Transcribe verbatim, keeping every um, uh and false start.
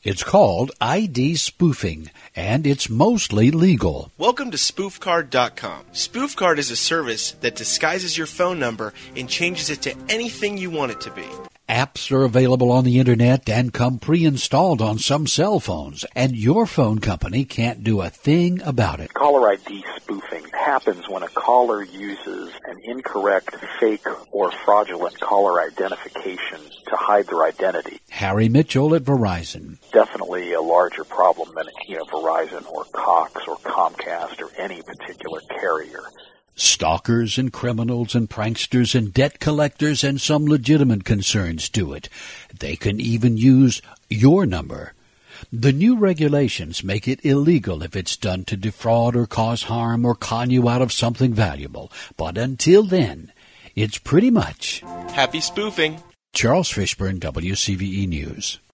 It's called I D spoofing, and it's mostly legal. Welcome to spoof card dot com. SpoofCard is a service that disguises your phone number and changes it to anything you want it to be. Apps are available on the internet and come pre-installed on some cell phones, and your phone company can't do a thing about it. Caller I D spoofing happens when a caller uses an incorrect, fake, or fraudulent caller identification to hide their identity. Harry Mitchell at Verizon. Definitely a larger problem than, you know, Verizon or Cox or Comcast or any particular carrier. Stalkers and criminals and pranksters and debt collectors and some legitimate concerns do it. They can even use your number. The new regulations make it illegal if it's done to defraud or cause harm or con you out of something valuable. But until then, it's pretty much happy spoofing. Charles Fishburne, W C V E News.